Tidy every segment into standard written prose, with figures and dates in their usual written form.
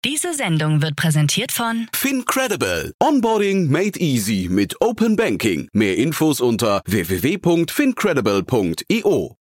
Diese Sendung wird präsentiert von FinCredible. Onboarding made easy mit Open Banking. Mehr Infos unter www.fincredible.io.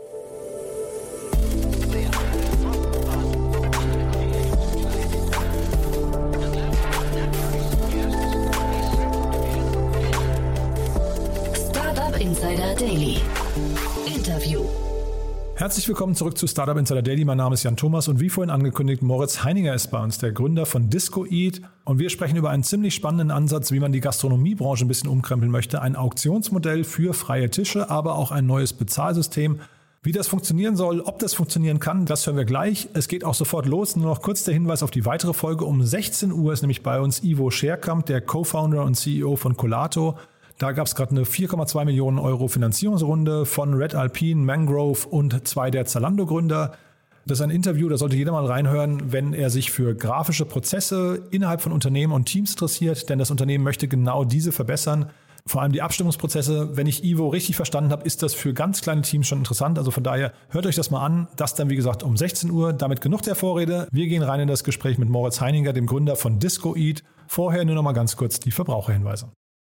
Startup Insider Daily. Interview. Herzlich willkommen zurück zu Startup Insider Daily. Mein Name ist Jan Thomas und wie vorhin angekündigt, Moritz Heininger ist bei uns, der Gründer von Disco-Eat. Und wir sprechen über einen ziemlich spannenden Ansatz, wie man die Gastronomiebranche ein bisschen umkrempeln möchte. Ein Auktionsmodell für freie Tische, aber auch ein neues Bezahlsystem. Wie das funktionieren soll, ob das funktionieren kann, das hören wir gleich. Es geht auch sofort los. Nur noch kurz der Hinweis auf die weitere Folge. Um 16 Uhr ist nämlich bei uns Ivo Scherkamp, der Co-Founder und CEO von Colato. Da gab es gerade eine 4,2 Millionen Euro Finanzierungsrunde von Red Alpine, Mangrove und 2 der Zalando-Gründer. Das ist ein Interview, da sollte jeder mal reinhören, wenn er sich für grafische Prozesse innerhalb von Unternehmen und Teams interessiert, denn das Unternehmen möchte genau diese verbessern. Vor allem die Abstimmungsprozesse, wenn ich Ivo richtig verstanden habe, ist das für ganz kleine Teams schon interessant. Also von daher hört euch das mal an. Das dann wie gesagt um 16 Uhr. Damit genug der Vorrede. Wir gehen rein in das Gespräch mit Moritz Heininger, dem Gründer von Disco-Eat. Vorher nur noch mal ganz kurz die Verbraucherhinweise.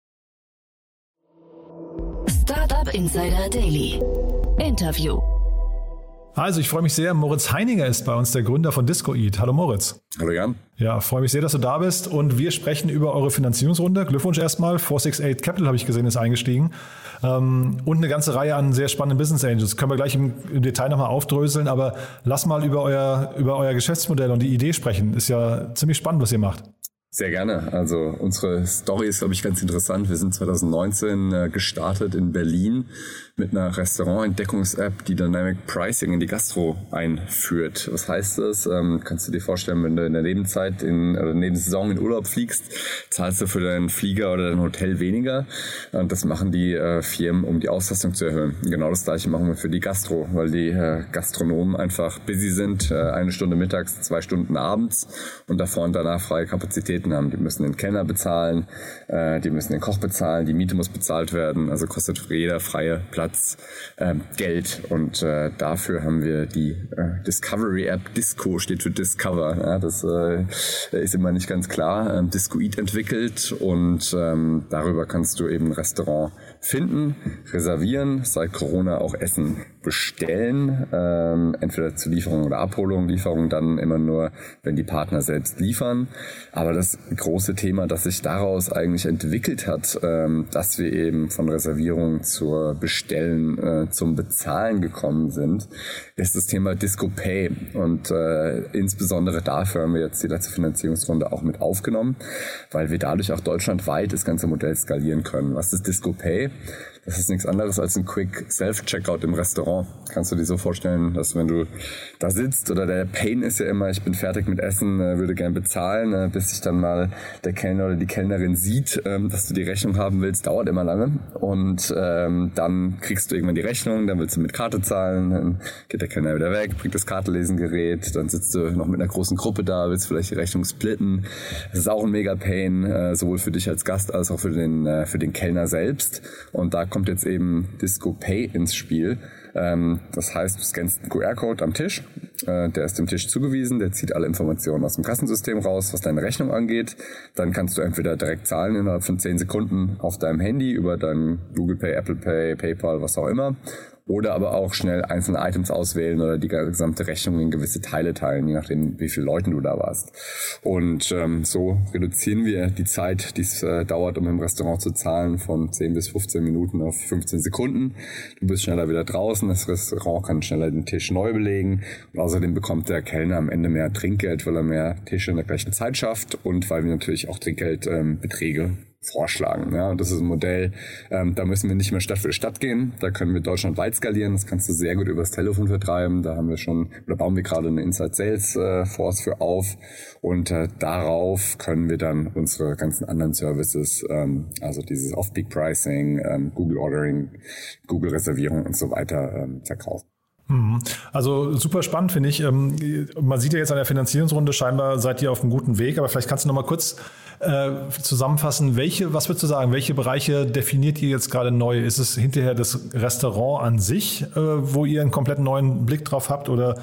Startup Insider Daily. Interview. Also ich freue mich sehr, Moritz Heininger ist bei uns, der Gründer von Disco-Eat. Hallo Moritz. Hallo Jan. Ja, freue mich sehr, dass du da bist und wir sprechen über eure Finanzierungsrunde. Glückwunsch erstmal, 468 Capital habe ich gesehen, ist eingestiegen und eine ganze Reihe an sehr spannenden Business Angels. Können wir gleich im Detail nochmal aufdröseln, aber lass mal über euer Geschäftsmodell und die Idee sprechen. Ist ja ziemlich spannend, was ihr macht. Sehr gerne. Also unsere Story ist, glaube ich, ganz interessant. Wir sind 2019 gestartet in Berlin mit einer Restaurant-Entdeckungs-App, die Dynamic Pricing in die Gastro einführt. Was heißt das? Kannst du dir vorstellen, wenn du in der Nebenzeit oder neben der Saison in Urlaub fliegst, zahlst du für deinen Flieger oder dein Hotel weniger. Und das machen die Firmen, um die Auslastung zu erhöhen. Genau das Gleiche machen wir für die Gastro, weil die Gastronomen einfach busy sind. 1 Stunde mittags, 2 Stunden abends und davor und danach freie Kapazitäten haben. Die müssen den Kellner bezahlen, die müssen den Koch bezahlen, die Miete muss bezahlt werden. Also kostet für jeder freie Platz Geld und dafür haben wir die Discovery-App Disco, steht für Discover. Ja, das ist immer nicht ganz klar. Disco-Eat entwickelt und darüber kannst du eben ein Restaurant finden, reservieren, seit Corona auch Essen bestellen, entweder zur Lieferung oder Abholung. Lieferung dann immer nur, wenn die Partner selbst liefern. Aber das große Thema, das sich daraus eigentlich entwickelt hat, dass wir eben von Reservierung zur Bestellen zum Bezahlen gekommen sind, ist das Thema Disco Pay. Und insbesondere dafür haben wir jetzt die letzte Finanzierungsrunde auch mit aufgenommen, weil wir dadurch auch deutschlandweit das ganze Modell skalieren können. Was ist Disco Pay? Das ist nichts anderes als ein Quick Self-Checkout im Restaurant. Kannst du dir so vorstellen, dass wenn du da sitzt oder der Pain ist ja immer, ich bin fertig mit Essen, würde gern bezahlen, bis sich dann mal der Kellner oder die Kellnerin sieht, dass du die Rechnung haben willst, dauert immer lange. Und dann kriegst du irgendwann die Rechnung, dann willst du mit Karte zahlen, dann geht der Kellner wieder weg, bringt das Kartenlesengerät, dann sitzt du noch mit einer großen Gruppe da, willst vielleicht die Rechnung splitten. Das ist auch ein Mega-Pain, sowohl für dich als Gast als auch für den Kellner selbst. Und da kommt jetzt eben Disco Pay ins Spiel. Das heißt, du scannst einen QR-Code am Tisch, der ist dem Tisch zugewiesen, der zieht alle Informationen aus dem Kassensystem raus, was deine Rechnung angeht. Dann kannst du entweder direkt zahlen innerhalb von 10 Sekunden auf deinem Handy über dein Google Pay, Apple Pay, PayPal, was auch immer. Oder aber auch schnell einzelne Items auswählen oder die gesamte Rechnung in gewisse Teile teilen, je nachdem, wie viele Leuten du da warst. Und so reduzieren wir die Zeit, die es dauert, um im Restaurant zu zahlen, von 10 bis 15 Minuten auf 15 Sekunden. Du bist schneller wieder draußen, das Restaurant kann schneller den Tisch neu belegen. Und außerdem bekommt der Kellner am Ende mehr Trinkgeld, weil er mehr Tische in der gleichen Zeit schafft und weil wir natürlich auch Trinkgeldbeträge vorschlagen. Ja, und das ist ein Modell, da müssen wir nicht mehr Stadt für Stadt gehen, da können wir deutschlandweit skalieren, das kannst du sehr gut übers Telefon vertreiben, da haben wir schon, oder bauen wir gerade eine Inside Sales Force für auf und darauf können wir dann unsere ganzen anderen Services, also dieses Off-Peak Pricing, Google Ordering, Google Reservierung und so weiter verkaufen. Also super spannend, finde ich. Man sieht ja jetzt an der Finanzierungsrunde, scheinbar seid ihr auf einem guten Weg, aber vielleicht kannst du noch mal kurz zusammenfassen, was würdest du sagen, welche Bereiche definiert ihr jetzt gerade neu? Ist es hinterher das Restaurant an sich, wo ihr einen komplett neuen Blick drauf habt, oder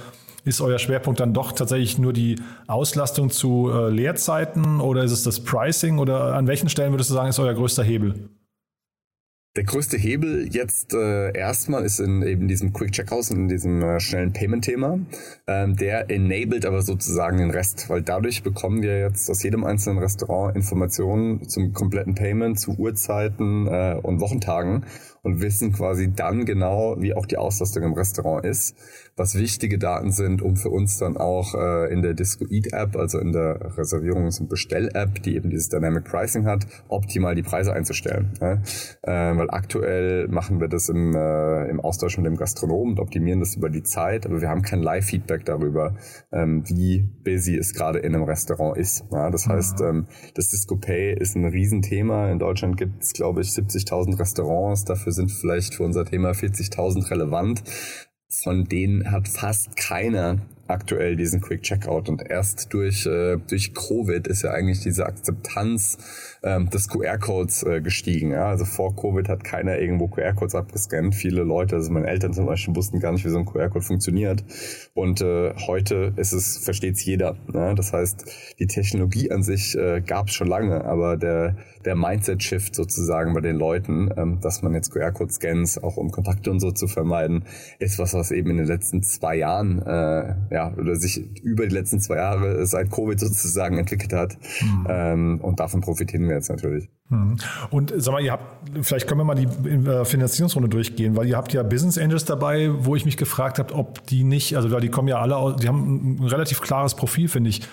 ist euer Schwerpunkt dann doch tatsächlich nur die Auslastung zu Leerzeiten oder ist es das Pricing oder an welchen Stellen würdest du sagen, ist euer größter Hebel? Der größte Hebel jetzt erstmal ist in eben diesem Quick Checkout, in diesem schnellen Payment-Thema. Der enabled aber sozusagen den Rest, weil dadurch bekommen wir jetzt aus jedem einzelnen Restaurant Informationen zum kompletten Payment, zu Uhrzeiten und Wochentagen und wissen quasi dann genau, wie auch die Auslastung im Restaurant ist, was wichtige Daten sind, um für uns dann auch in der Disco Eat App, also in der Reservierungs- und Bestell-App, die eben dieses Dynamic Pricing hat, optimal die Preise einzustellen. Weil aktuell machen wir das im Austausch mit dem Gastronomen und optimieren das über die Zeit, aber wir haben kein Live-Feedback darüber, wie busy es gerade in einem Restaurant ist. Ja, das heißt, das Disco Pay ist ein Riesenthema. In Deutschland gibt es, glaube ich, 70.000 Restaurants. Dafür sind vielleicht für unser Thema 40.000 relevant. Von denen hat fast keiner aktuell diesen Quick Checkout und erst durch Covid ist ja eigentlich diese Akzeptanz des QR-Codes gestiegen. Ja? Also vor Covid hat keiner irgendwo QR-Codes abgescannt. Viele Leute, also meine Eltern zum Beispiel, wussten gar nicht, wie so ein QR-Code funktioniert. Und heute versteht es jeder. Ja? Das heißt, die Technologie an sich gab es schon lange, aber der Mindset-Shift sozusagen bei den Leuten, dass man jetzt QR-Code scans, auch um Kontakte und so zu vermeiden, ist was eben in den letzten 2 Jahren oder sich über die letzten 2 Jahre seit Covid sozusagen entwickelt hat. Und davon profitieren wir jetzt natürlich. Und sag mal, vielleicht können wir mal die Finanzierungsrunde durchgehen, weil ihr habt ja Business Angels dabei, wo ich mich gefragt habe, ob die nicht, also die kommen ja alle aus, die haben ein relativ klares Profil, finde ich.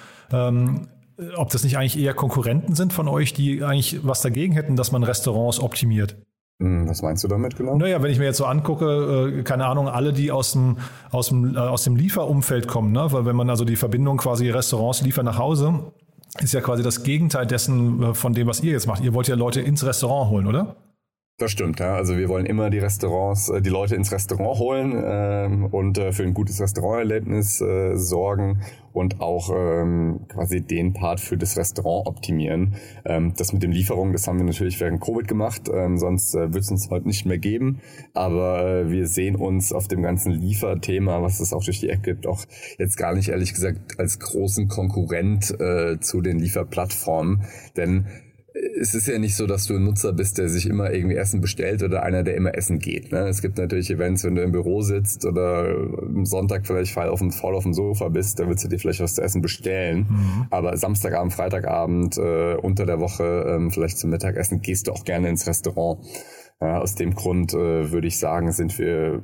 Ob das nicht eigentlich eher Konkurrenten sind von euch, die eigentlich was dagegen hätten, dass man Restaurants optimiert? Was meinst du damit genau? Naja, wenn ich mir jetzt so angucke, keine Ahnung, alle, die aus dem Lieferumfeld kommen, ne? Weil wenn man also die Verbindung quasi Restaurants liefert nach Hause, ist ja quasi das Gegenteil dessen von dem, was ihr jetzt macht. Ihr wollt ja Leute ins Restaurant holen, oder? Das stimmt, ja. Also wir wollen immer die Leute ins Restaurant holen und für ein gutes Restauranterlebnis sorgen und auch quasi den Part für das Restaurant optimieren. Das mit den Lieferungen, das haben wir natürlich während Covid gemacht, sonst wird es uns heute nicht mehr geben. Aber wir sehen uns auf dem ganzen Lieferthema, was es auch durch die App gibt, auch jetzt gar nicht, ehrlich gesagt, als großen Konkurrent zu den Lieferplattformen. Denn es ist ja nicht so, dass du ein Nutzer bist, der sich immer irgendwie Essen bestellt oder einer, der immer essen geht. Ne? Es gibt natürlich Events, wenn du im Büro sitzt oder am Sonntag vielleicht faul auf dem Sofa bist, da willst du dir vielleicht was zu essen bestellen. Aber Samstagabend, Freitagabend, unter der Woche vielleicht zum Mittagessen gehst du auch gerne ins Restaurant. Ja, aus dem Grund würde ich sagen, sind wir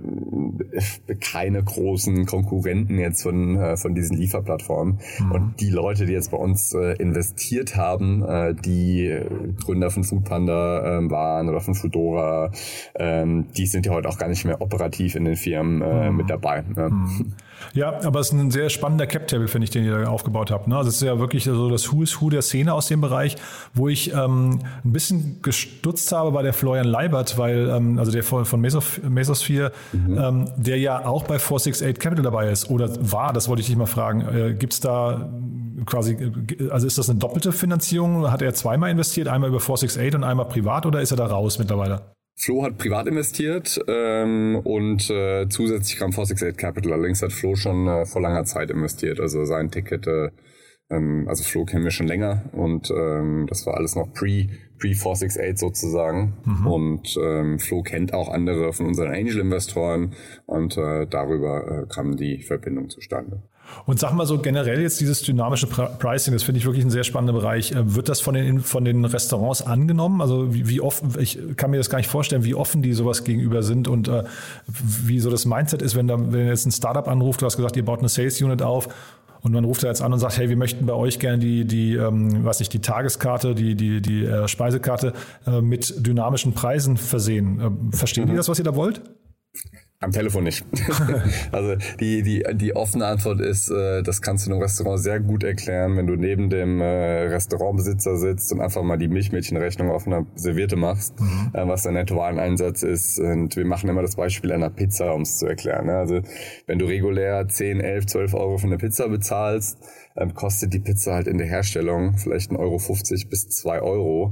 keine großen Konkurrenten jetzt von diesen Lieferplattformen. Und die Leute, die jetzt bei uns investiert haben, die Gründer von Foodpanda waren oder von Foodora, die sind ja heute auch gar nicht mehr operativ in den Firmen mit dabei. Ne? Ja, aber es ist ein sehr spannender Cap-Table, finde ich, den ihr da aufgebaut habt. Ne? Also es ist ja wirklich so das Who is Who der Szene aus dem Bereich, wo ich ein bisschen gestutzt habe bei der Florian Leibert, weil also der von Mesosphere, der ja auch bei 468 Capital dabei ist oder war, das wollte ich dich mal fragen. Gibt es da quasi, also ist das eine doppelte Finanzierung? Hat er zweimal investiert, einmal über 468 und einmal privat oder ist er da raus mittlerweile? Flo hat privat investiert und zusätzlich kam 468 Capital. Allerdings hat Flo schon vor langer Zeit investiert. Also sein Ticket, also Flo kennen wir schon länger und das war alles noch pre-468 sozusagen. Und Flo kennt auch andere von unseren Angel-Investoren und darüber kam die Verbindung zustande. Und sag mal so generell jetzt dieses dynamische Pricing, das finde ich wirklich ein sehr spannender Bereich. Wird das von den Restaurants angenommen? Also wie offen, ich kann mir das gar nicht vorstellen, wie offen die sowas gegenüber sind und wie so das Mindset ist, wenn jetzt ein Startup anruft, du hast gesagt, ihr baut eine Sales Unit auf und man ruft da jetzt an und sagt, hey, wir möchten bei euch gerne die Tageskarte, die Speisekarte mit dynamischen Preisen versehen. Verstehen die das, was ihr da wollt? Am Telefon nicht. Also die offene Antwort ist, das kannst du in einem Restaurant sehr gut erklären, wenn du neben dem Restaurantbesitzer sitzt und einfach mal die Milchmädchenrechnung auf einer Serviette machst, was der Nettowareneinsatz ist. Und wir machen immer das Beispiel einer Pizza, um es zu erklären. Also wenn du regulär 10, 11, 12 Euro für eine Pizza bezahlst, kostet die Pizza halt in der Herstellung vielleicht 1,50 € bis 2 €.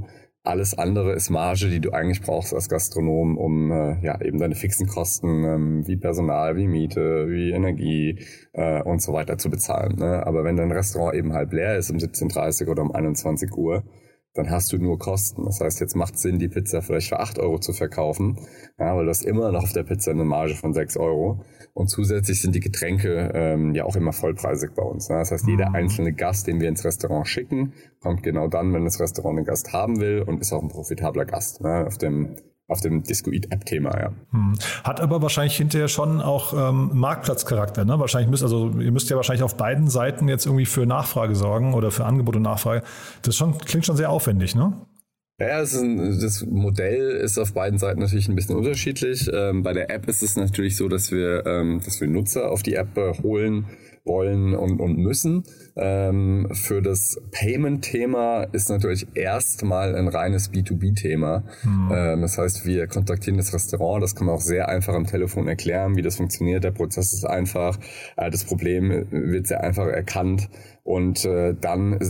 Alles andere ist Marge, die du eigentlich brauchst als Gastronom, um eben deine fixen Kosten wie Personal, wie Miete, wie Energie und so weiter zu bezahlen. Ne? Aber wenn dein Restaurant eben halb leer ist um 17:30 oder um 21 Uhr, dann hast du nur Kosten. Das heißt, jetzt macht es Sinn, die Pizza vielleicht für 8 Euro zu verkaufen, weil du hast immer noch auf der Pizza eine Marge von 6 Euro. Und zusätzlich sind die Getränke auch immer vollpreisig bei uns. Ne? Das heißt, jeder einzelne Gast, den wir ins Restaurant schicken, kommt genau dann, wenn das Restaurant einen Gast haben will und ist auch ein profitabler Gast, ne? Auf dem Disco Eat App Thema, ja. Hat aber wahrscheinlich hinterher schon auch Marktplatzcharakter, ne? Ihr müsst ja wahrscheinlich auf beiden Seiten jetzt irgendwie für Nachfrage sorgen oder für Angebot und Nachfrage. Das klingt schon sehr aufwendig, ne? Ja, das Modell ist auf beiden Seiten natürlich ein bisschen unterschiedlich. Bei der App ist es natürlich so, dass wir Nutzer auf die App holen wollen und müssen. Für das Payment-Thema ist natürlich erstmal ein reines B2B-Thema. Das heißt, wir kontaktieren das Restaurant, das kann man auch sehr einfach am Telefon erklären, wie das funktioniert. Der Prozess ist einfach, das Problem wird sehr einfach erkannt und dann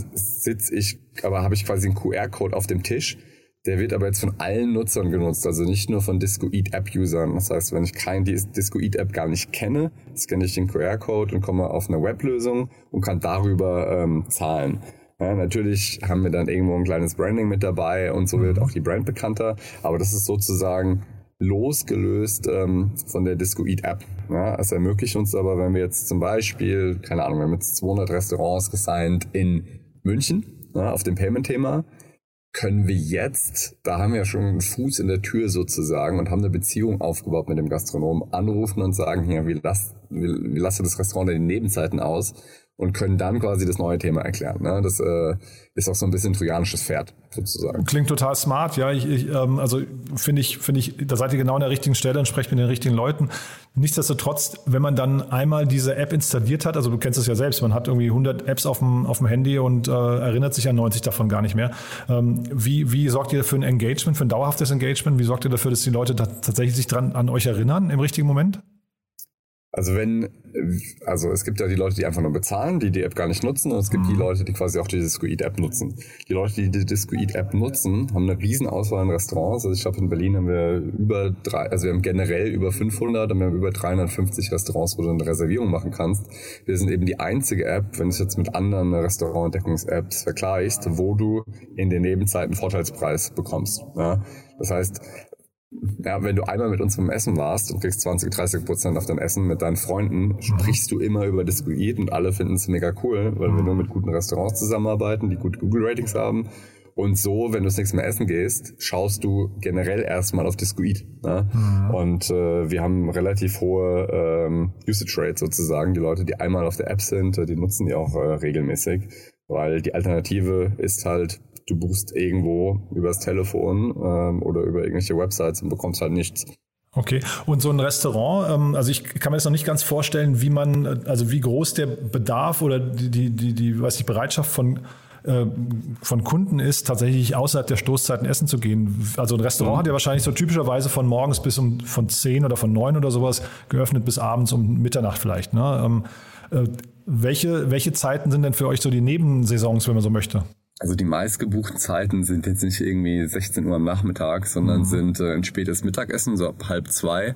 habe ich quasi einen QR-Code auf dem Tisch. Der wird aber jetzt von allen Nutzern genutzt, also nicht nur von Disco Eat App-Usern. Das heißt, wenn ich die Disco Eat App gar nicht kenne, scanne ich den QR-Code und komme auf eine Weblösung und kann darüber zahlen. Ja, natürlich haben wir dann irgendwo ein kleines Branding mit dabei und so wird auch die Brand bekannter, aber das ist sozusagen losgelöst von der Disco Eat App. Ja, es ermöglicht uns aber, wenn wir jetzt zum Beispiel, keine Ahnung, wir haben jetzt 200 Restaurants gesigned in München, auf dem Payment-Thema, können wir jetzt, da haben wir ja schon einen Fuß in der Tür sozusagen und haben eine Beziehung aufgebaut mit dem Gastronomen, anrufen und sagen, hier, wie lasst ihr das Restaurant in den Nebenzeiten aus und können dann quasi das neue Thema erklären. Ne? Das ist auch so ein bisschen trojanisches Pferd sozusagen. Klingt total smart, ja. Also finde ich, da seid ihr genau an der richtigen Stelle und sprecht mit den richtigen Leuten. Nichtsdestotrotz, wenn man dann einmal diese App installiert hat, also du kennst es ja selbst, man hat irgendwie 100 Apps auf dem Handy und erinnert sich an 90 davon gar nicht mehr. Wie sorgt ihr für ein Engagement, für ein dauerhaftes Engagement? Wie sorgt ihr dafür, dass die Leute tatsächlich sich an euch erinnern im richtigen Moment? Also es gibt ja die Leute, die einfach nur bezahlen, die App gar nicht nutzen, und es gibt die Leute, die quasi auch die Disco Eat App nutzen. Die Leute, die Disco Eat App nutzen, haben eine riesen Auswahl an Restaurants. Also ich glaube, in Berlin haben wir wir haben generell über 500 und wir haben über 350 Restaurants, wo du eine Reservierung machen kannst. Wir sind eben die einzige App, wenn du es jetzt mit anderen Restaurantentdeckungs-Apps vergleichst, wo du in den Nebenzeiten Vorteilspreis bekommst. Ja? Das heißt, wenn du einmal mit uns beim Essen warst und kriegst 20-30% auf dein Essen mit deinen Freunden, sprichst du immer über Disco Eat und alle finden es mega cool, weil wir nur mit guten Restaurants zusammenarbeiten, die gute Google-Ratings haben. Und so, wenn du das nächste Mal essen gehst, schaust du generell erstmal auf Disco Eat. Ne? Und wir haben relativ hohe Usage Rate sozusagen. Die Leute, die einmal auf der App sind, die nutzen die auch regelmäßig, weil die Alternative ist halt, du buchst irgendwo übers Telefon oder über irgendwelche Websites und bekommst halt nichts. Okay, und so ein Restaurant, also ich kann mir das noch nicht ganz vorstellen, wie groß der Bedarf oder die Bereitschaft von Kunden ist, tatsächlich außerhalb der Stoßzeiten essen zu gehen. Also ein Restaurant hat ja wahrscheinlich so typischerweise von morgens bis von 10 oder von 9 oder sowas geöffnet bis abends um Mitternacht vielleicht. Ne? Welche Zeiten sind denn für euch so die Nebensaisons, wenn man so möchte? Also die meistgebuchten Zeiten sind jetzt nicht irgendwie 16 Uhr am Nachmittag, sondern sind ein spätes Mittagessen, so ab 1:30,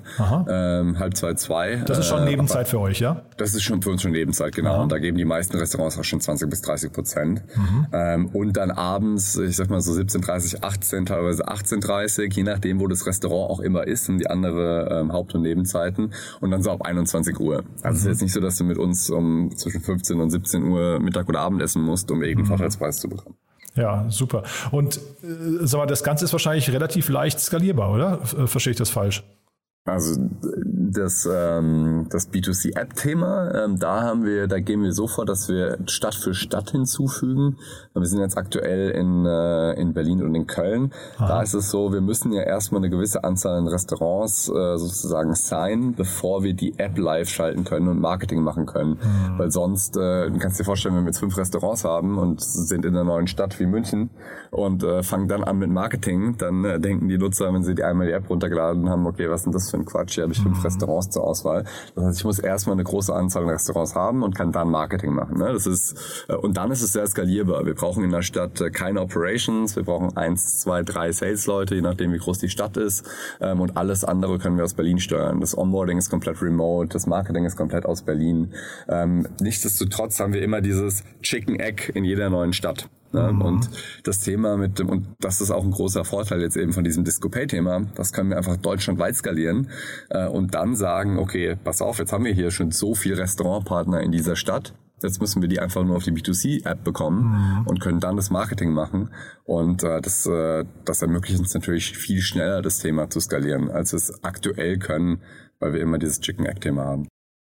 1:30, Das ist schon Nebenzeit für euch, ja? Das ist schon für uns schon Nebenzeit, genau. Und da geben die meisten Restaurants auch schon 20-30%. Und dann abends, ich sag mal so 17:30, 18, teilweise 18:30, je nachdem, wo das Restaurant auch immer ist, sind die andere Haupt- und Nebenzeiten. Und dann so ab 21 Uhr. Also es ist jetzt nicht so, dass du mit uns zwischen 15 und 17 Uhr Mittag oder Abend essen musst, um irgendeinen Vorteilspreis zu bekommen. Ja, super. Und sag mal, das Ganze ist wahrscheinlich relativ leicht skalierbar, oder? Verstehe ich das falsch? Also das B2C-App-Thema, da gehen wir so vor, dass wir Stadt für Stadt hinzufügen. Wir sind jetzt aktuell in Berlin und in Köln. Da ist es so, wir müssen ja erstmal eine gewisse Anzahl an Restaurants sozusagen signen, bevor wir die App live schalten können und Marketing machen können. Weil sonst, du kannst dir vorstellen, wenn wir jetzt 5 Restaurants haben und sind in einer neuen Stadt wie München und fangen dann an mit Marketing, dann denken die Nutzer, wenn sie einmal die App runtergeladen haben, okay, was sind das für ein Quatsch? Hier habe ich 5 Restaurants zur Auswahl. Das heißt, ich muss erstmal eine große Anzahl an Restaurants haben und kann dann Marketing machen. Ne? Und dann ist es sehr skalierbar. Wir brauchen in der Stadt keine Operations, wir brauchen 1, 2, 3 Sales-Leute, je nachdem wie groß die Stadt ist, und alles andere können wir aus Berlin steuern. Das Onboarding ist komplett remote, das Marketing ist komplett aus Berlin. Nichtsdestotrotz haben wir immer dieses Chicken Egg in jeder neuen Stadt. Und das Thema und das ist auch ein großer Vorteil jetzt eben von diesem Disco-Pay-Thema, das können wir einfach deutschlandweit skalieren und dann sagen, okay, pass auf, jetzt haben wir hier schon so viele Restaurantpartner in dieser Stadt, jetzt müssen wir die einfach nur auf die B2C-App bekommen und können dann das Marketing machen und das ermöglicht uns natürlich viel schneller das Thema zu skalieren, als wir es aktuell können, weil wir immer dieses Chicken-Egg-Thema haben.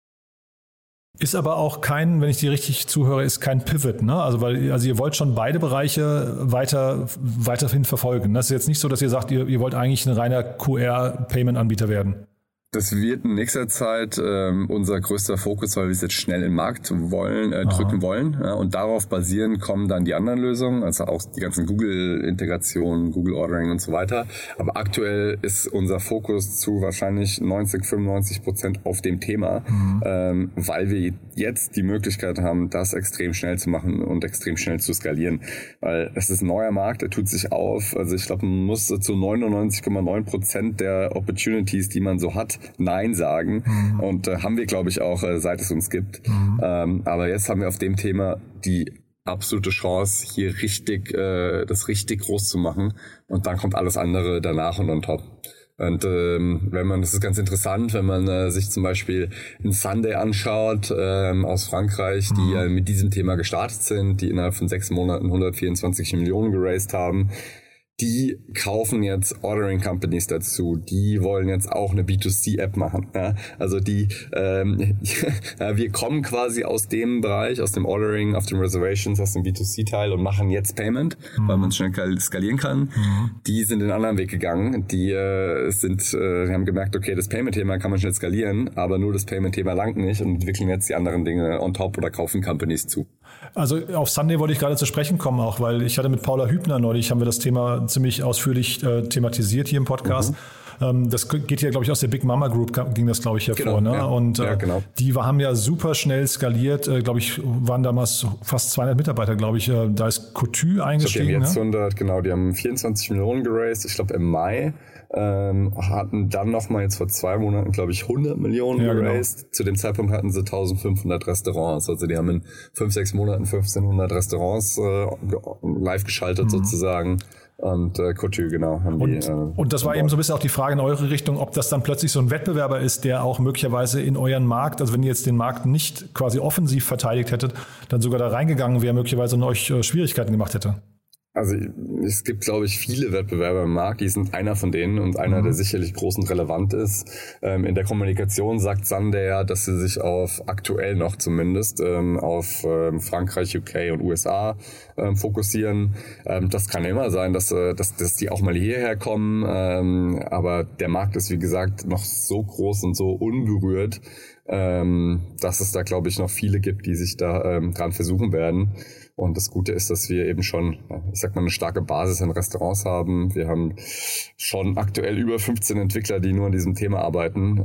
Ist aber auch kein, wenn ich dir richtig zuhöre, ist kein Pivot, ne? Also ihr wollt schon beide Bereiche weiterhin verfolgen. Das ist jetzt nicht so, dass ihr sagt, ihr wollt eigentlich ein reiner QR-Payment-Anbieter werden. Das wird in nächster Zeit unser größter Fokus, weil wir es jetzt schnell in den Markt drücken wollen. Ja, und darauf basierend kommen dann die anderen Lösungen, also auch die ganzen Google-Integrationen, Google Ordering und so weiter. Aber aktuell ist unser Fokus zu wahrscheinlich 90-95% auf dem Thema, weil wir jetzt die Möglichkeit haben, das extrem schnell zu machen und extrem schnell zu skalieren. Weil es ist ein neuer Markt, der tut sich auf. Also ich glaube, man muss zu 99,9% der Opportunities, die man so hat, Nein sagen. Und haben wir, glaube ich, auch, seit es uns gibt. Aber jetzt haben wir auf dem Thema die absolute Chance, hier das richtig groß zu machen. Und dann kommt alles andere danach und on top. Und das ist ganz interessant, wenn man sich zum Beispiel ein Sunday anschaut aus Frankreich, die mit diesem Thema gestartet sind, die innerhalb von 6 Monaten 124 Millionen geraced haben. Die kaufen jetzt Ordering Companies dazu. Die wollen jetzt auch eine B2C-App machen. Ja? Also wir kommen quasi aus dem Bereich, aus dem Ordering, auf dem Reservations, aus dem B2C-Teil und machen jetzt Payment, weil man schnell skalieren kann. Die sind den anderen Weg gegangen. Die haben gemerkt, okay, das Payment-Thema kann man schnell skalieren, aber nur das Payment-Thema langt nicht und entwickeln jetzt die anderen Dinge on top oder kaufen Companies zu. Also auf Sunday wollte ich gerade zu sprechen kommen auch, weil ich hatte mit Paula Hübner neulich, haben wir das Thema ziemlich ausführlich thematisiert hier im Podcast. Das geht ja, glaube ich, aus der Big Mama Group, ging das, glaube ich, hervor. Genau, ne? Ja. Und genau. Die haben ja super schnell skaliert, glaube ich, waren damals fast 200 Mitarbeiter, glaube ich. Da ist Coutu eingestiegen. Die haben jetzt 100, genau, die haben 24 Millionen geraced, ich glaube im Mai. Hatten dann nochmal jetzt vor 2 Monaten, glaube ich, 100 Millionen geraced. Genau. Zu dem Zeitpunkt hatten sie 1500 Restaurants. Also die haben in 5-6 Monaten 1500 Restaurants live geschaltet sozusagen. Und Coutu, genau. Und das war eben so ein bisschen auch die Frage in eure Richtung, ob das dann plötzlich so ein Wettbewerber ist, der auch möglicherweise in euren Markt, also wenn ihr jetzt den Markt nicht quasi offensiv verteidigt hättet, dann sogar da reingegangen wäre, möglicherweise und euch Schwierigkeiten gemacht hätte. Also es gibt, glaube ich, viele Wettbewerber im Markt, die sind einer von denen und einer, der sicherlich groß und relevant ist. In der Kommunikation sagt Sunday ja, dass sie sich aktuell noch zumindest auf Frankreich, UK und USA fokussieren. Das kann immer sein, dass die auch mal hierher kommen, aber der Markt ist, wie gesagt, noch so groß und so unberührt, dass es da, glaube ich, noch viele gibt, die sich da dran versuchen werden. Und das Gute ist, dass wir eben schon, ich sag mal, eine starke Basis in Restaurants haben. Wir haben schon aktuell über 15 Entwickler, die nur an diesem Thema arbeiten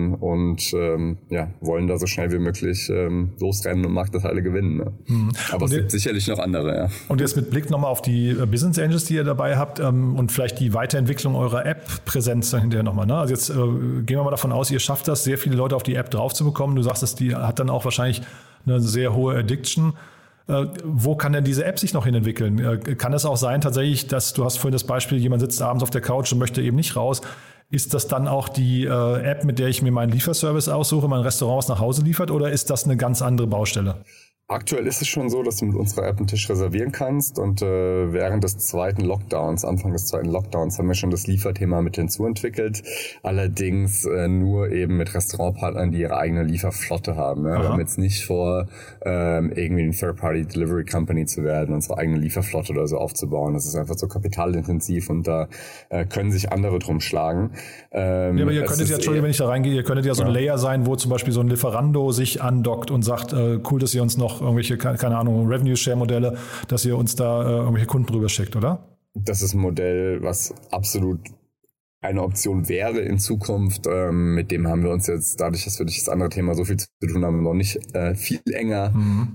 wollen da so schnell wie möglich losrennen und Marktanteile gewinnen. Ne? Aber es gibt sicherlich noch andere. Ja. Und jetzt mit Blick nochmal auf die Business Angels, die ihr dabei habt und vielleicht die Weiterentwicklung eurer App-Präsenz hinterher nochmal. Ne? Also jetzt gehen wir mal davon aus, ihr schafft das, sehr viele Leute auf die App drauf zu bekommen. Du sagst, die hat dann auch wahrscheinlich eine sehr hohe Addiction. Wo kann denn diese App sich noch hin entwickeln? Kann es auch sein tatsächlich, dass du hast vorhin das Beispiel, jemand sitzt abends auf der Couch und möchte eben nicht raus. Ist das dann auch die App, mit der ich mir meinen Lieferservice aussuche, mein Restaurant was nach Hause liefert, oder ist das eine ganz andere Baustelle? Aktuell ist es schon so, dass du mit unserer App einen Tisch reservieren kannst und während des Anfang des zweiten Lockdowns, haben wir schon das Lieferthema mit hinzuentwickelt. Allerdings nur eben mit Restaurantpartnern, die ihre eigene Lieferflotte haben. Ja. Wir haben jetzt nicht vor, irgendwie eine Third-Party-Delivery Company zu werden, unsere eigene Lieferflotte oder so aufzubauen. Das ist einfach so kapitalintensiv und da können sich andere drum schlagen. Ja, aber ihr könntet ja, Entschuldigung, wenn ich da reingehe, ihr könntet ja so ein Layer sein, wo zum Beispiel so ein Lieferando sich andockt und sagt, cool, dass ihr uns noch irgendwelche, keine Ahnung, Revenue-Share-Modelle, dass ihr uns da irgendwelche Kunden drüber schickt, oder? Das ist ein Modell, was absolut eine Option wäre in Zukunft. Mit dem haben wir uns jetzt, dadurch, dass wir durch das andere Thema so viel zu tun haben, noch nicht viel enger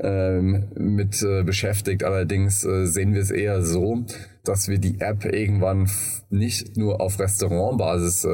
mit beschäftigt. Allerdings sehen wir es eher so, dass wir die App irgendwann nicht nur auf Restaurantbasis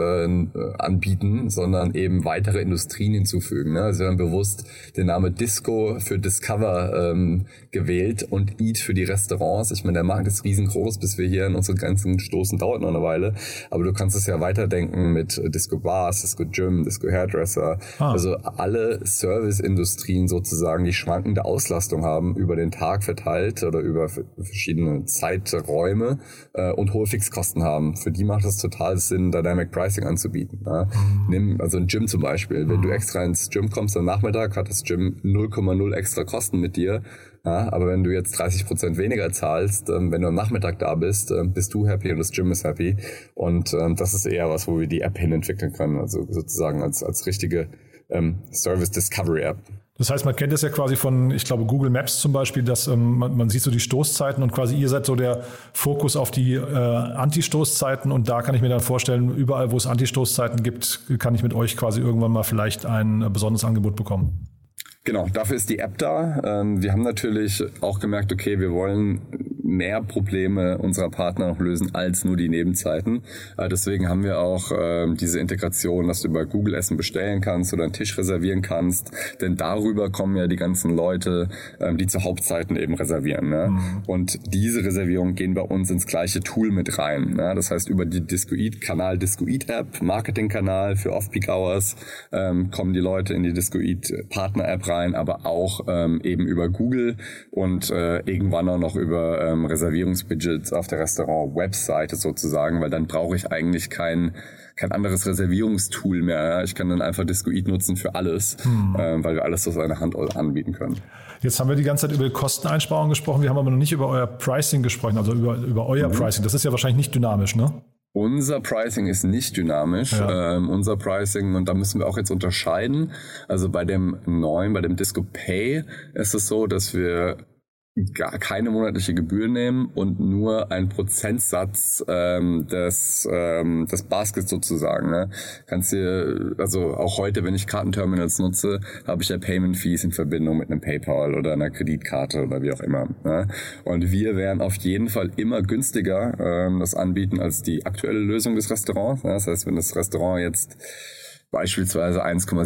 anbieten, sondern eben weitere Industrien hinzufügen. Ne? Also wir haben bewusst den Namen Disco für Discover gewählt und Eat für die Restaurants. Ich meine, der Markt ist riesengroß, bis wir hier an unsere Grenzen stoßen, dauert noch eine Weile. Aber du kannst es ja weiterdenken mit Disco Bars, Disco Gym, Disco Hairdresser. Also alle Serviceindustrien sozusagen, die schwankende Auslastung haben über den Tag verteilt oder über verschiedene Zeiträume und hohe Fixkosten haben. Für die macht es total Sinn, Dynamic Pricing anzubieten. Ja. Nimm also ein Gym zum Beispiel. Wenn du extra ins Gym kommst am Nachmittag, hat das Gym 0,0 extra Kosten mit dir. Ja, aber wenn du jetzt 30% weniger zahlst, wenn du am Nachmittag da bist, bist du happy und das Gym ist happy. Und das ist eher was, wo wir die App hin entwickeln können. Also sozusagen als richtige Service Discovery App. Das heißt, man kennt es ja quasi von, ich glaube, Google Maps zum Beispiel, dass man sieht so die Stoßzeiten und quasi ihr seid so der Fokus auf die Anti-Stoßzeiten und da kann ich mir dann vorstellen, überall, wo es Anti-Stoßzeiten gibt, kann ich mit euch quasi irgendwann mal vielleicht ein besonderes Angebot bekommen. Genau, dafür ist die App da. Wir haben natürlich auch gemerkt, okay, wir wollen mehr Probleme unserer Partner noch lösen als nur die Nebenzeiten. Deswegen haben wir auch diese Integration, dass du über Google Essen bestellen kannst oder einen Tisch reservieren kannst. Denn darüber kommen ja die ganzen Leute, die zu Hauptzeiten eben reservieren. Ne? Und diese Reservierungen gehen bei uns ins gleiche Tool mit rein. Ne? Das heißt, über die Disco-Eat-Kanal, Disco-Eat-App, Marketing-Kanal für Off-Peak-Hours kommen die Leute in die Disco-Eat-Partner-App rein, aber auch eben über Google und irgendwann auch noch über Reservierungsbudgets auf der Restaurant-Webseite sozusagen, weil dann brauche ich eigentlich kein anderes Reservierungstool mehr. Ja? Ich kann dann einfach Disco Eat nutzen für alles, weil wir alles aus einer Hand anbieten können. Jetzt haben wir die ganze Zeit über Kosteneinsparungen gesprochen, wir haben aber noch nicht über euer Pricing gesprochen, also über euer Pricing. Das ist ja wahrscheinlich nicht dynamisch, ne? Unser Pricing ist nicht dynamisch. Ja. Unser Pricing, und da müssen wir auch jetzt unterscheiden. Also bei dem neuen, bei dem Disco Pay ist es so, dass wir gar keine monatliche Gebühr nehmen und nur einen Prozentsatz des Baskets sozusagen. Ne? Kannst dir, also auch heute, wenn ich Kartenterminals nutze, habe ich ja Payment Fees in Verbindung mit einem PayPal oder einer Kreditkarte oder wie auch immer. Ne? Und wir werden auf jeden Fall immer günstiger das anbieten als die aktuelle Lösung des Restaurants. Ne? Das heißt, wenn das Restaurant jetzt beispielsweise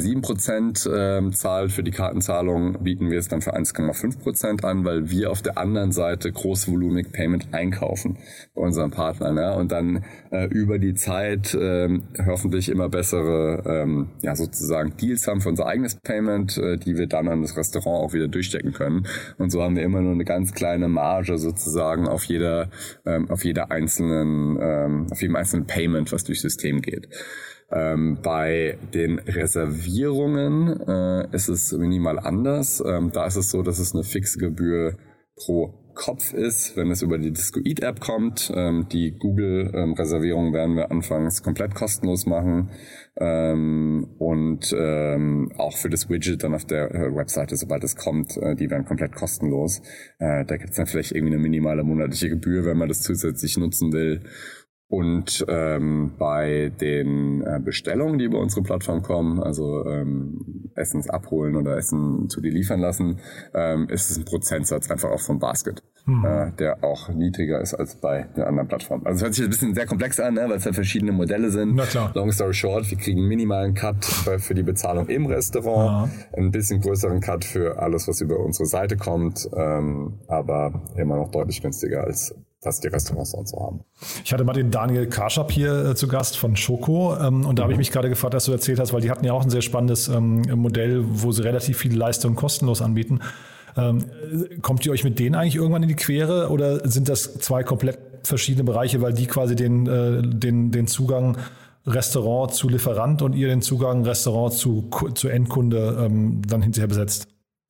1,7% zahlt für die Kartenzahlung, bieten wir es dann für 1,5% an, weil wir auf der anderen Seite großvolumig Payment einkaufen bei unseren Partnern. Ja? Und dann über die Zeit hoffentlich immer bessere sozusagen Deals haben für unser eigenes Payment, die wir dann an das Restaurant auch wieder durchstecken können. Und so haben wir immer nur eine ganz kleine Marge sozusagen auf jedem einzelnen Payment, was durchs System geht. Bei den Reservierungen ist es minimal anders. Da ist es so, dass es eine fixe Gebühr pro Kopf ist, wenn es über die Disco Eat App kommt. Die Google-Reservierungen werden wir anfangs komplett kostenlos machen. Und auch für das Widget dann auf der Webseite, sobald es kommt, die werden komplett kostenlos. Da gibt es dann vielleicht irgendwie eine minimale monatliche Gebühr, wenn man das zusätzlich nutzen will. Und bei den Bestellungen, die über unsere Plattform kommen, also Essens abholen oder Essen zu dir liefern lassen, ist es ein Prozentsatz einfach auch vom Basket, der auch niedriger ist als bei den anderen Plattformen. Also es hört sich ein bisschen sehr komplex an, ne, weil es halt verschiedene Modelle sind. Na klar. Long story short, wir kriegen einen minimalen Cut für die Bezahlung im Restaurant, ein bisschen größeren Cut für alles, was über unsere Seite kommt, aber immer noch deutlich günstiger als was die Restaurants sonst so haben. Ich hatte mal den Daniel Karschap hier zu Gast von Schoko und da habe ich mich gerade gefragt, dass du erzählt hast, weil die hatten ja auch ein sehr spannendes Modell, wo sie relativ viele Leistungen kostenlos anbieten. Kommt ihr euch mit denen eigentlich irgendwann in die Quere oder sind das zwei komplett verschiedene Bereiche, weil die quasi den Zugang Restaurant zu Lieferant und ihr den Zugang Restaurant zu Endkunde dann hinterher besetzt?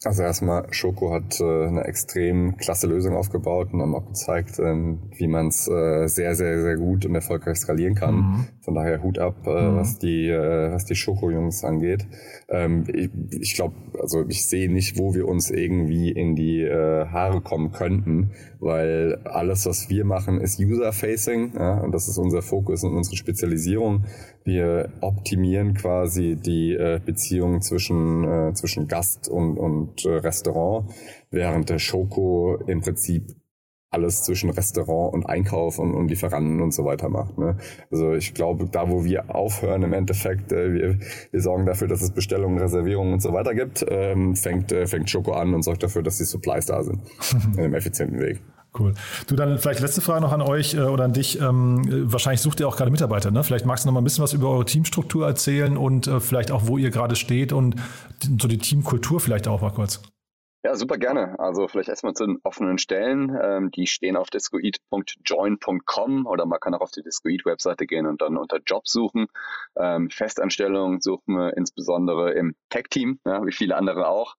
Also erstmal, Schoko hat eine extrem klasse Lösung aufgebaut und haben auch gezeigt, wie man es sehr, sehr, sehr gut und erfolgreich skalieren kann. Von daher Hut ab, was die Schoko-Jungs angeht. Ich glaube, also ich sehe nicht, wo wir uns irgendwie in die Haare kommen könnten, weil alles, was wir machen, ist User-Facing, ja, und das ist unser Fokus und unsere Spezialisierung. Wir optimieren quasi die Beziehung zwischen Gast und Restaurant, während der Schoko im Prinzip alles zwischen Restaurant und Einkauf und Lieferanten und so weiter macht. Ne? Also ich glaube, da wo wir aufhören, im Endeffekt, wir sorgen dafür, dass es Bestellungen, Reservierungen und so weiter gibt, fängt Schoko an und sorgt dafür, dass die Supplies da sind, in einem effizienten Weg. Cool. Du, dann vielleicht letzte Frage noch an euch oder an dich. Wahrscheinlich sucht ihr auch gerade Mitarbeiter, ne? Vielleicht magst du noch mal ein bisschen was über eure Teamstruktur erzählen und vielleicht auch, wo ihr gerade steht und so die Teamkultur vielleicht auch mal kurz. Ja, super gerne. Also vielleicht erstmal zu den offenen Stellen. Die stehen auf discoeat.join.com oder man kann auch auf die Discoeat-Webseite gehen und dann unter Jobs suchen. Festanstellungen suchen wir insbesondere im Tech-Team, ja, wie viele andere auch.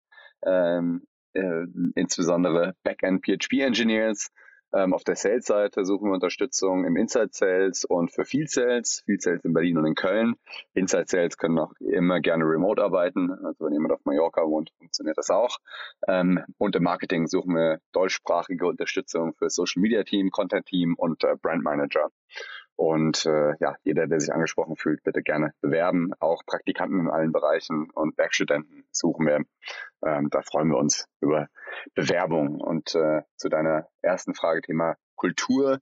Insbesondere Backend PHP-Engineers. Auf der Sales-Seite suchen wir Unterstützung im Inside-Sales und für Field Sales in Berlin und in Köln. Inside-Sales können auch immer gerne remote arbeiten. Also wenn jemand auf Mallorca wohnt, funktioniert das auch. Und im Marketing suchen wir deutschsprachige Unterstützung für Social-Media-Team, Content-Team und Brand-Manager. Und jeder, der sich angesprochen fühlt, bitte gerne bewerben. Auch Praktikanten in allen Bereichen und Werkstudenten suchen wir. Da freuen wir uns über Bewerbung. Und zu deiner ersten Frage, Thema Kultur.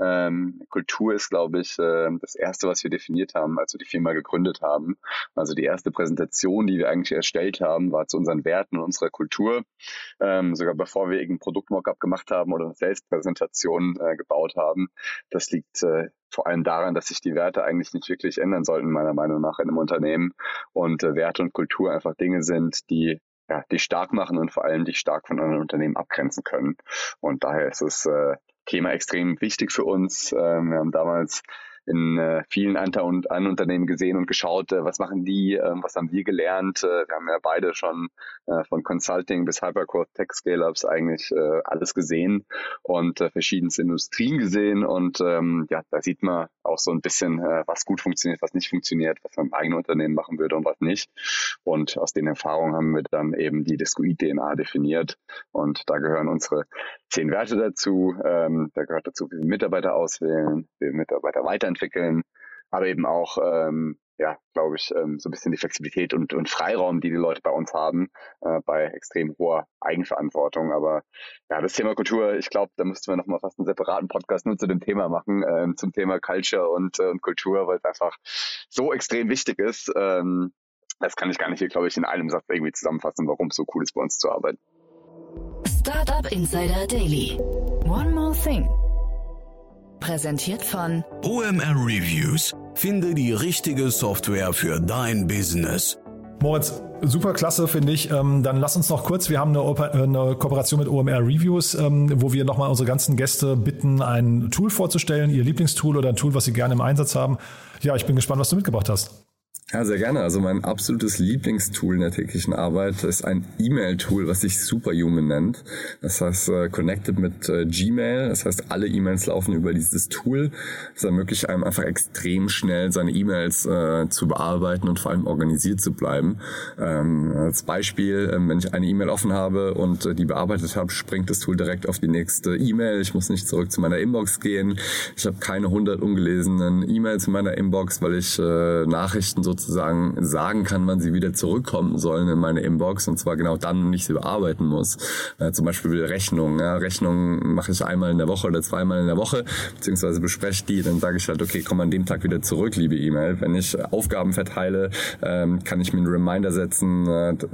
Kultur ist, glaube ich, das Erste, was wir definiert haben, als wir die Firma gegründet haben. Also die erste Präsentation, die wir eigentlich erstellt haben, war zu unseren Werten und unserer Kultur. Sogar bevor wir irgendein Produkt-Mockup gemacht haben oder eine Sales-Präsentation gebaut haben. Das liegt vor allem daran, dass sich die Werte eigentlich nicht wirklich ändern sollten, meiner Meinung nach, in einem Unternehmen. Und Werte und Kultur einfach Dinge sind, die stark machen und vor allem die stark von anderen Unternehmen abgrenzen können. Und daher ist es Thema extrem wichtig für uns. Wir haben damals in vielen anderen Unternehmen gesehen und geschaut, was machen die, was haben wir gelernt. Wir haben ja beide schon von Consulting bis Hypergrowth Tech Scale-Ups eigentlich alles gesehen und verschiedenste Industrien gesehen. Und da sieht man auch so ein bisschen, was gut funktioniert, was nicht funktioniert, was man im eigenen Unternehmen machen würde und was nicht. Und aus den Erfahrungen haben wir dann eben die Discoeat-DNA definiert. Und da gehören unsere 10 Werte dazu. Da gehört dazu, wie wir Mitarbeiter auswählen, wie wir Mitarbeiter weiterentwickeln, aber eben auch, glaube ich, so ein bisschen die Flexibilität und Freiraum, die Leute bei uns haben, bei extrem hoher Eigenverantwortung. Aber ja, das Thema Kultur, ich glaube, da müssten wir nochmal fast einen separaten Podcast nur zu dem Thema machen, zum Thema Culture und Kultur, weil es einfach so extrem wichtig ist. Das kann ich gar nicht hier, glaube ich, in einem Satz irgendwie zusammenfassen, warum es so cool ist, bei uns zu arbeiten. Startup Insider Daily. One more thing. Präsentiert von OMR Reviews. Finde die richtige Software für dein Business. Moritz, super klasse, finde ich. Dann lass uns noch kurz, wir haben eine Kooperation mit OMR Reviews, wo wir nochmal unsere ganzen Gäste bitten, ein Tool vorzustellen, ihr Lieblingstool oder ein Tool, was sie gerne im Einsatz haben. Ja, ich bin gespannt, was du mitgebracht hast. Ja, sehr gerne. Also mein absolutes Lieblingstool in der täglichen Arbeit ist ein E-Mail-Tool, was sich Superhuman nennt. Das heißt, connected mit Gmail. Das heißt, alle E-Mails laufen über dieses Tool. Das ermöglicht einem einfach extrem schnell seine E-Mails zu bearbeiten und vor allem organisiert zu bleiben. Als Beispiel, wenn ich eine E-Mail offen habe und die bearbeitet habe, springt das Tool direkt auf die nächste E-Mail. Ich muss nicht zurück zu meiner Inbox gehen. Ich habe keine 100 ungelesenen E-Mails in meiner Inbox, weil ich Nachrichten sozusagen sagen kann, wann sie wieder zurückkommen sollen in meine Inbox, und zwar genau dann, wenn ich sie bearbeiten muss. Zum Beispiel Rechnungen. Ja, Rechnungen mache ich einmal in der Woche oder zweimal in der Woche, beziehungsweise bespreche die, dann sage ich halt, okay, komm an dem Tag wieder zurück, liebe E-Mail. Wenn ich Aufgaben verteile, kann ich mir einen Reminder setzen,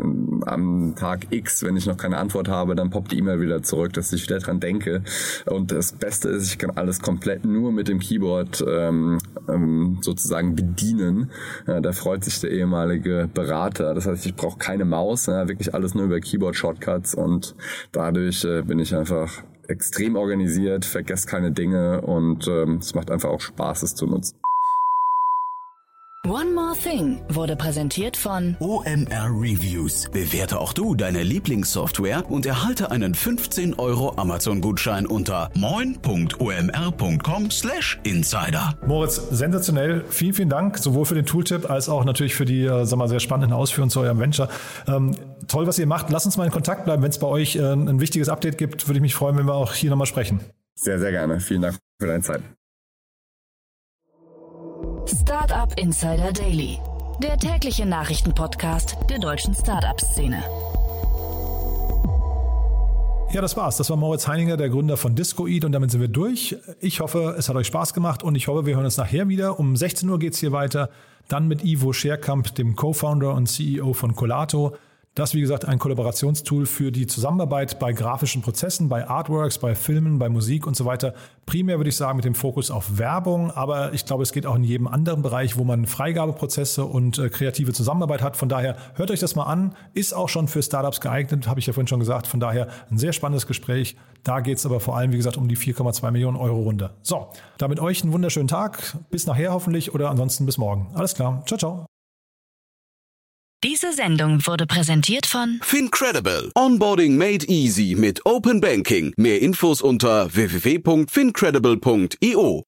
am Tag X, wenn ich noch keine Antwort habe, dann poppt die E-Mail wieder zurück, dass ich wieder dran denke. Und das Beste ist, ich kann alles komplett nur mit dem Keyboard sozusagen bedienen. Da freut sich der ehemalige Berater. Das heißt, ich brauche keine Maus, wirklich alles nur über Keyboard-Shortcuts, und dadurch bin ich einfach extrem organisiert, vergesse keine Dinge, und es macht einfach auch Spaß, es zu nutzen. One More Thing wurde präsentiert von OMR Reviews. Bewerte auch du deine Lieblingssoftware und erhalte einen 15 € Amazon-Gutschein unter moin.omr.com/insider. Moritz, sensationell. Vielen, vielen Dank, sowohl für den Tooltip als auch natürlich für die sehr spannenden Ausführungen zu eurem Venture. Toll, was ihr macht. Lasst uns mal in Kontakt bleiben. Wenn es bei euch ein wichtiges Update gibt, würde ich mich freuen, wenn wir auch hier nochmal sprechen. Sehr, sehr gerne. Vielen Dank für deine Zeit. Startup Insider Daily, der tägliche Nachrichtenpodcast der deutschen Startup-Szene. Ja, das war's. Das war Moritz Heininger, der Gründer von Discoeat, und damit sind wir durch. Ich hoffe, es hat euch Spaß gemacht und ich hoffe, wir hören uns nachher wieder. Um 16 Uhr geht's hier weiter. Dann mit Ivo Scherkamp, dem Co-Founder und CEO von Collato. Das, wie gesagt, ein Kollaborationstool für die Zusammenarbeit bei grafischen Prozessen, bei Artworks, bei Filmen, bei Musik und so weiter. Primär würde ich sagen mit dem Fokus auf Werbung, aber ich glaube, es geht auch in jedem anderen Bereich, wo man Freigabeprozesse und kreative Zusammenarbeit hat. Von daher hört euch das mal an. Ist auch schon für Startups geeignet, habe ich ja vorhin schon gesagt. Von daher ein sehr spannendes Gespräch. Da geht es aber vor allem, wie gesagt, um die 4,2 Millionen Euro Runde. So, damit euch einen wunderschönen Tag. Bis nachher hoffentlich oder ansonsten bis morgen. Alles klar. Ciao, ciao. Diese Sendung wurde präsentiert von Fincredible. Onboarding made easy mit Open Banking. Mehr Infos unter www.fincredible.io.